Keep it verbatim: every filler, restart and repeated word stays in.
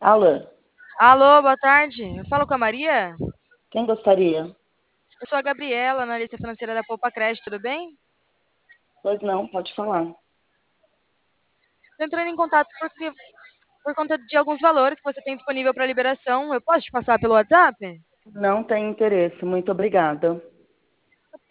Alô, Alô, boa tarde. Eu falo com a Maria? quem gostaria? Eu sou a Gabriela, analista financeira da Poupa Crédito, tudo bem? Pois não, pode falar. Estou entrando em contato porque, por conta de alguns valores que você tem disponível para liberação. Eu posso te passar pelo WhatsApp? Não tem interesse, muito obrigada.